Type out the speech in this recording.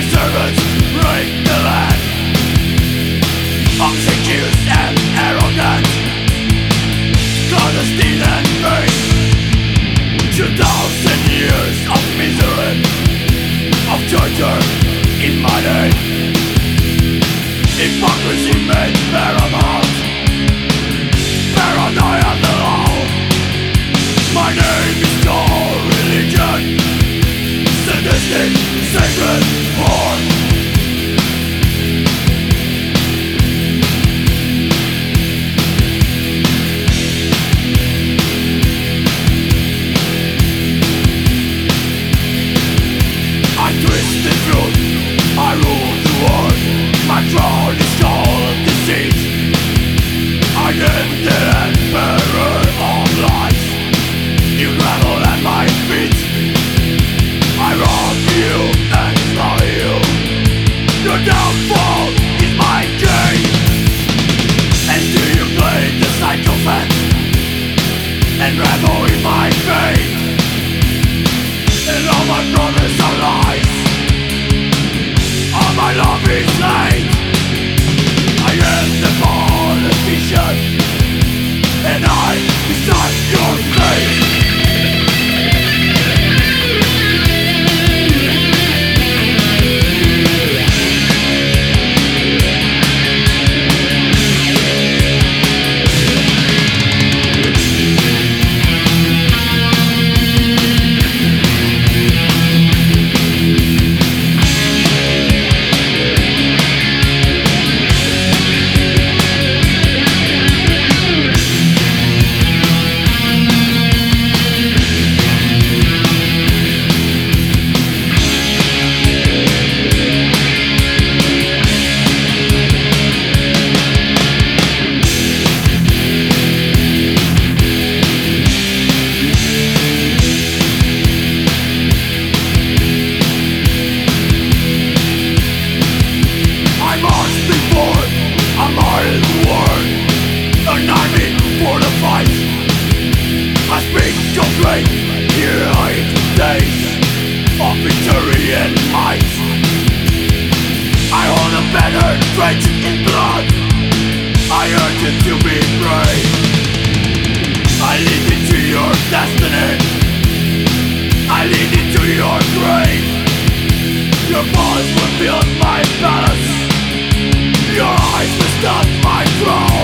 servants break the land, obsequious and arrogant, clandestine and vain. 2,000 years of misery, of torture in my name. Hypocrisy made paramount, paranoia the law. My name is no religion, sadistic, sacred war. I twist the truth, I rule the world. My throne is called deceit. I am the emperor of lies. You gravel at my feet. I rob you and slaughter you. Your downfall is my gain. And do you play the psychopath and revel in my pain? And all my promises are lies. All my love is hate. I am the politician, and I decide your fate. Great heroic days of victory and might. I hold a banner drenched in blood. I urge you to be brave. I lead you to your destiny. I lead you to your grave. Your balls will build my palace. Your eyes will stop my throne.